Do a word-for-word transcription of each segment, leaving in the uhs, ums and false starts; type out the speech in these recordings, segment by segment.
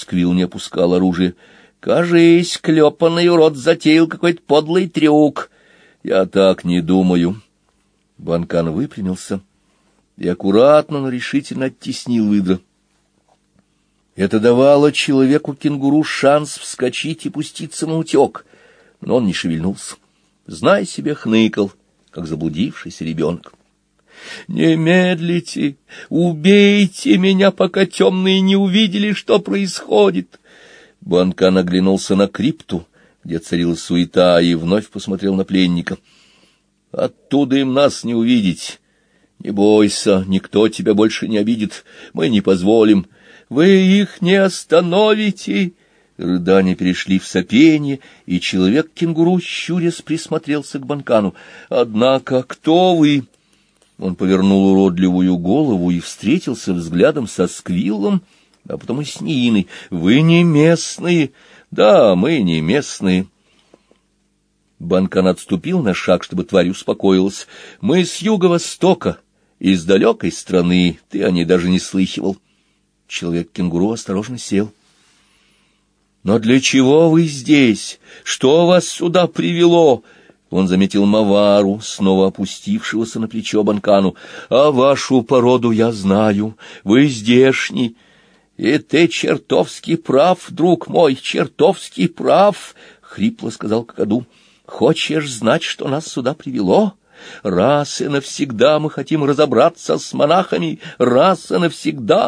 Сквилл не опускал оружие. Кажись, клепанный урод затеял какой-то подлый трюк. Я так не думаю. Банкан выпрямился и аккуратно, но решительно оттеснил выдра. Это давало человеку-кенгуру шанс вскочить и пуститься на утек, но он не шевельнулся. Знай себе, хныкал, как заблудившийся ребенок. «Не медлите! Убейте меня, пока темные не увидели, что происходит!» Банкан оглянулся на крипту, где царила суета, и вновь посмотрел на пленника. «Оттуда им нас не увидеть. Не бойся, никто тебя больше не обидит. Мы не позволим. Вы их не остановите!» Рыдания перешли в сопенье, и человек-кенгуру, щурясь, присмотрелся к Банкану. «Однако кто вы?» Он повернул уродливую голову и встретился взглядом со Сквиллом, а потом и с Нииной. «Вы не местные?» «Да, мы не местные». Банкан отступил на шаг, чтобы тварь успокоилась. «Мы с юго-востока, из далекой страны, ты о ней даже не слыхивал». Человек-кенгуру осторожно сел. «Но для чего вы здесь? Что вас сюда привело?» Он заметил Мавару, снова опустившегося на плечо Банкану. «А вашу породу я знаю, вы здешний. И ты чертовски прав, друг мой, чертовски прав», — хрипло сказал Какаду. «Хочешь знать, что нас сюда привело? Раз и навсегда мы хотим разобраться с монахами, раз и навсегда».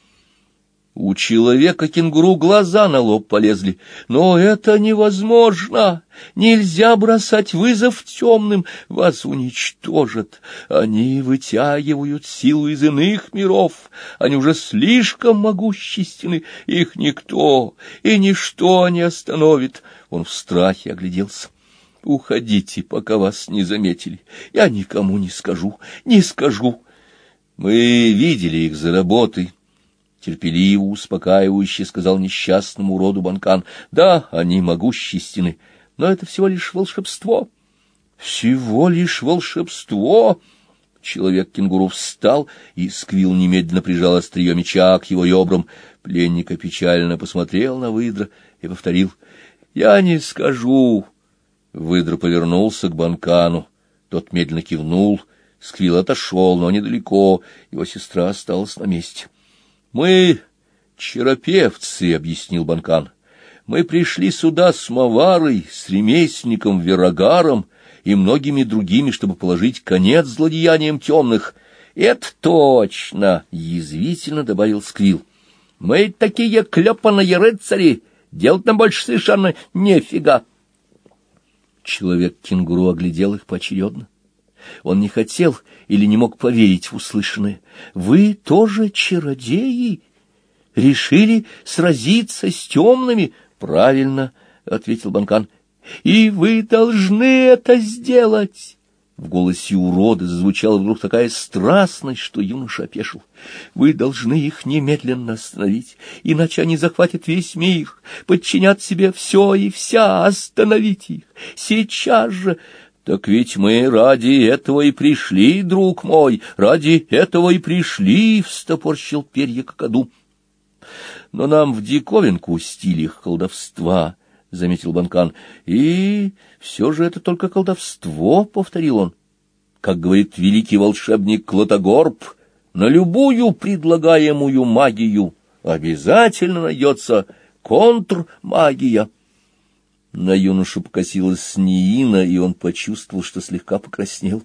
У человека-кенгуру глаза на лоб полезли. «Но это невозможно! Нельзя бросать вызов темным! Вас уничтожат! Они вытягивают силу из иных миров! Они уже слишком могущественны! Их никто и ничто не остановит!» Он в страхе огляделся. «Уходите, пока вас не заметили! Я никому не скажу, не скажу!» «Мы видели их за работой», — терпеливо, успокаивающе сказал несчастному уроду Банкан. «Да, они могущественны, но это всего лишь волшебство». «Всего лишь волшебство!» Человек-кенгуру встал, и Сквилл немедленно прижал острие меча к его ребрам. Пленник печально посмотрел на выдра и повторил: «Я не скажу». Выдра повернулся к Банкану. Тот медленно кивнул. Сквилл отошел, но недалеко. Его сестра осталась на месте. «Мы черопевцы», — объяснил Банкан. «Мы пришли сюда с Маварой, с ремесленником Верагаром и многими другими, чтобы положить конец злодеяниям темных». «Это точно», — язвительно добавил Сквилл. «Мы такие клепаные рыцари, делать нам больше совершенно нефига». Человек-кенгуру оглядел их поочередно. Он не хотел или не мог поверить в услышанное. «Вы тоже чародеи? Решили сразиться с темными?» «Правильно», — ответил Банкан. «И вы должны это сделать!» В голосе урода зазвучала вдруг такая страстность, что юноша опешил. «Вы должны их немедленно остановить, иначе они захватят весь мир, подчинят себе все и вся. Остановите их сейчас же!» «Так ведь мы ради этого и пришли, друг мой, ради этого и пришли», — встопорщил перья Какаду. «Но нам в диковинку стиль их колдовства», — заметил Банкан. «И все же это только колдовство», — повторил он. «Как говорит великий волшебник Клотогорб, на любую предлагаемую магию обязательно найдется контрмагия». На юношу покосилась Ниина, и он почувствовал, что слегка покраснел.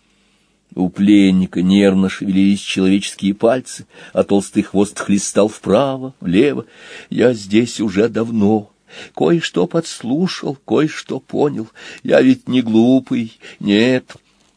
У пленника нервно шевелились человеческие пальцы, а толстый хвост хлестал вправо, влево. «Я здесь уже давно, кое-что подслушал, кое-что понял. Я ведь не глупый, нет.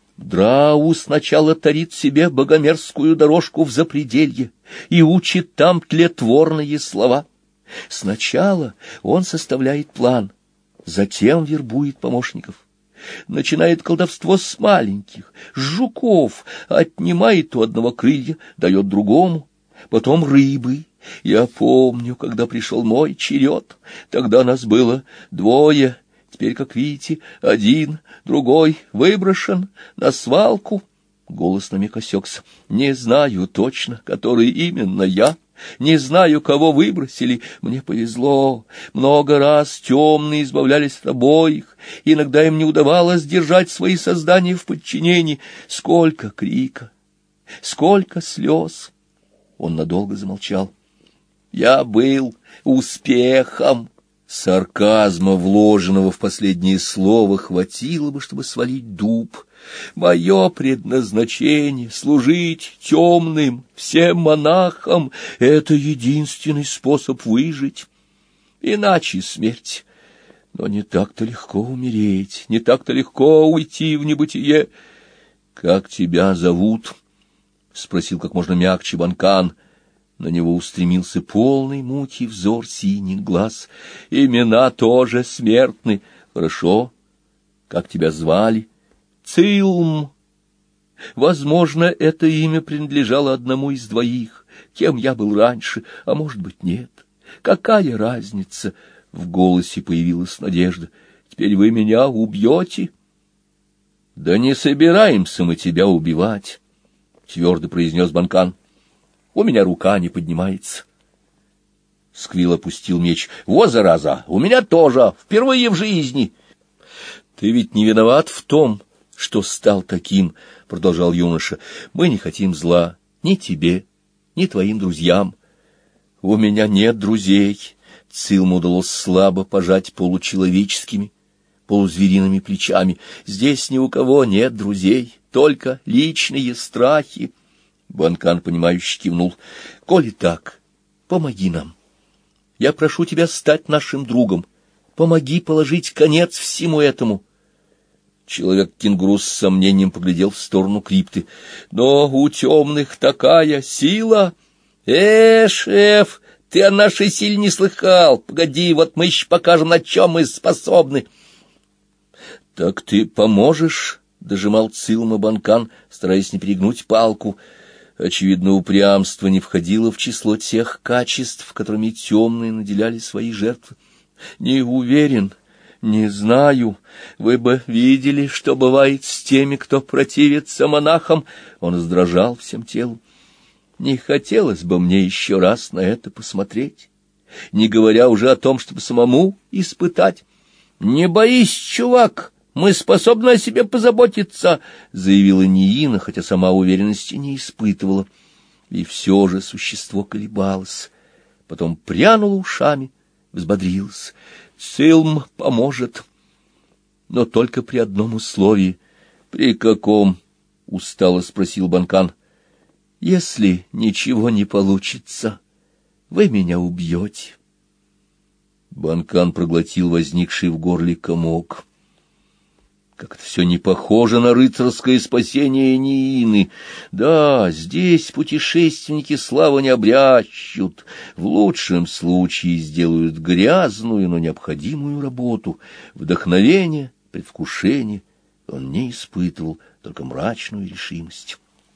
Драу сначала тарит себе богомерзкую дорожку в запределье и учит там тлетворные слова. Сначала он составляет план, затем вербует помощников. Начинает колдовство с маленьких, с жуков, отнимает у одного крылья, дает другому, потом рыбы. Я помню, когда пришел мой черед, тогда нас было двое, теперь, как видите, один, другой выброшен на свалку». Голос на миг осекся. «Не знаю точно, который именно я, Не знаю, кого выбросили. Мне повезло. Много раз темные избавлялись от обоих. Иногда им не удавалось держать свои создания в подчинении. Сколько крика, сколько слез!» Он надолго замолчал. «Я был успехом». Сарказма, вложенного в последнее слово, хватило бы, чтобы свалить дуб. «Мое предназначение — служить темным, всем монахам — это единственный способ выжить. Иначе смерть. Но не так-то легко умереть, не так-то легко уйти в небытие». «Как тебя зовут?» — спросил как можно мягче Банкан. На него устремился полный муки взор синих глаз. «Имена тоже смертны. Хорошо. Как тебя звали?» «Цилм. Возможно, это имя принадлежало одному из двоих. Кем я был раньше, а может быть, нет. Какая разница?» В голосе появилась надежда. «Теперь вы меня убьете?» «Да не собираемся мы тебя убивать», — твердо произнес Банкан. «У меня рука не поднимается». Сквил опустил меч. «Во, зараза, у меня тоже, впервые в жизни». «Ты ведь не виноват в том, что стал таким», — продолжал юноша. «Мы не хотим зла ни тебе, ни твоим друзьям». «У меня нет друзей», — Цилму удалось слабо пожать получеловеческими, полузвериными плечами. «Здесь ни у кого нет друзей, только личные страхи». Банкан, понимающе кивнул. «Коли так, помоги нам. Я прошу тебя стать нашим другом. Помоги положить конец всему этому». Человек-кенгуру с сомнением поглядел в сторону крипты. «Но у темных такая сила!» «Э, шеф, ты о нашей силе не слыхал. Погоди, вот мы еще покажем, на чем мы способны». «Так ты поможешь?» — дожимал Цилма Банкан, стараясь не перегнуть палку. Очевидно, упрямство не входило в число тех качеств, которыми темные наделяли свои жертвы. «Не уверен, не знаю. Вы бы видели, что бывает с теми, кто противится монахам». Он задрожал всем телом. «Не хотелось бы мне еще раз на это посмотреть, не говоря уже о том, чтобы самому испытать». «Не боись, чувак, мы способны о себе позаботиться», — заявила Ниина, хотя сама уверенности не испытывала. И все же существо колебалось, потом прянуло ушами, взбодрилось. «Цилм поможет, но только при одном условии». «При каком?» — устало спросил Банкан. «Если ничего не получится, вы меня убьете». Банкан проглотил возникший в горле комок. Как это все не похоже на рыцарское спасение Ниины. Да, здесь путешественники славу не обрящут, в лучшем случае сделают грязную, но необходимую работу. Вдохновение, предвкушение он не испытывал, только мрачную решимость.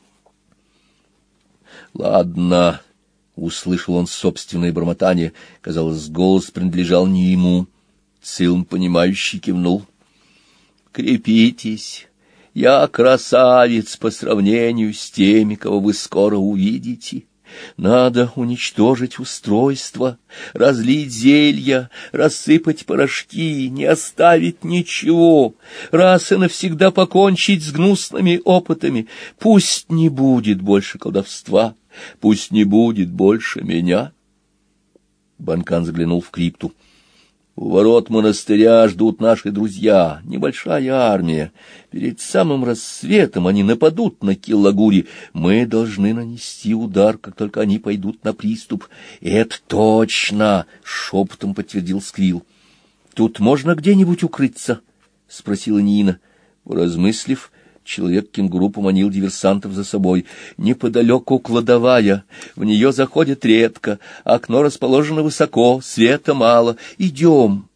«Ладно», — услышал он собственное бормотание. Казалось, голос принадлежал не ему. Цилм, понимающий, кивнул. «Крепитесь, я красавец по сравнению с теми, кого вы скоро увидите. Надо уничтожить устройство, разлить зелья, рассыпать порошки, не оставить ничего, раз и навсегда покончить с гнусными опытами. Пусть не будет больше колдовства, пусть не будет больше меня». Банкан заглянул в крипту. «У ворот монастыря ждут наши друзья, небольшая армия. Перед самым рассветом они нападут на Киллагури. Мы должны нанести удар, как только они пойдут на приступ». «Это точно!» — шепотом подтвердил Сквил. «Тут можно где-нибудь укрыться?» — спросила Нина. Поразмыслив, человек-кенгуру поманил диверсантов за собой. «Неподалеку кладовая, в нее заходят редко, окно расположено высоко, света мало. Идем».